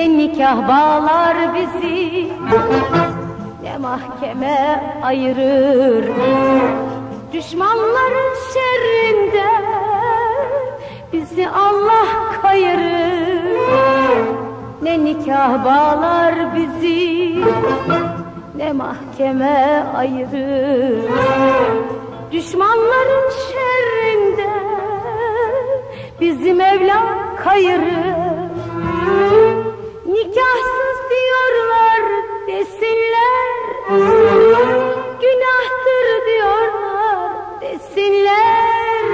Ne nikah bağlar bizi, ne mahkeme ayırır. Düşmanların şerrinden bizi Allah kayırır. Ne nikah bağlar bizi, ne mahkeme ayırır. Düşmanların şerrinden bizi Mevla kayırır. Nikahsız diyorlar desinler, günahtır diyorlar desinler.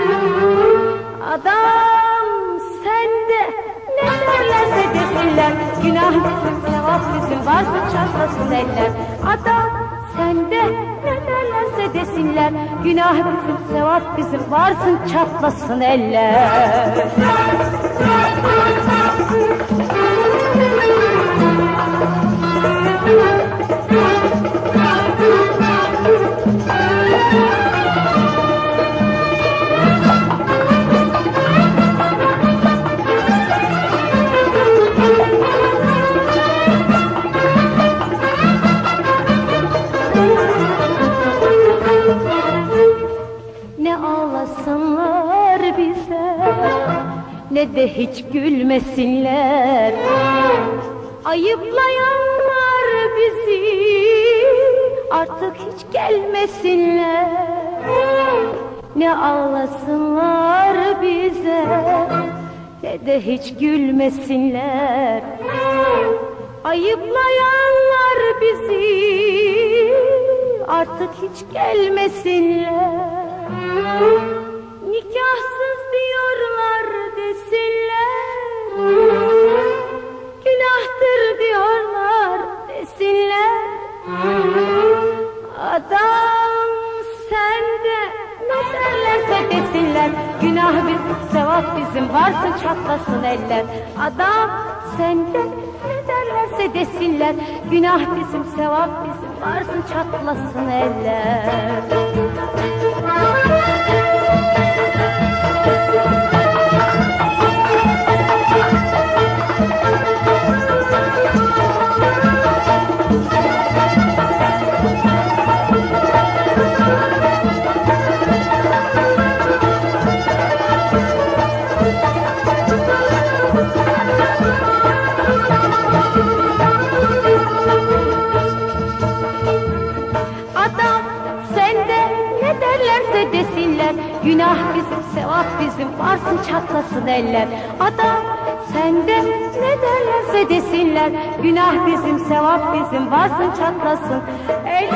Adam sende ne derlerse desinler, günah bizim sevap bizim, varsın çatlasın eller. Adam sende ne derlerse desinler, günah bizim sevap bizim, varsın çatlasın eller. Ne ağlasınlar bize, ne de hiç gülmesinler. Ayıplayanlar bizi artık hiç gelmesinler. Ne ağlasınlar bize, ne de hiç gülmesinler. Ayıplayanlar bizi artık hiç gelmesinler. Nikahsız diyorlar desinler, günahtır diyorlar desinler. Adam sende ne derlerse desinler, günah bizim sevap bizim, varsın çatlasın eller. Adam sende ne derlerse desinler, günah bizim sevap bizim, varsın çatlasın eller. Desinler, günah bizim sevap bizim, varsın çatlasın eller. Adam sende ne derlerse desinler, günah bizim sevap bizim, varsın çatlasın eller.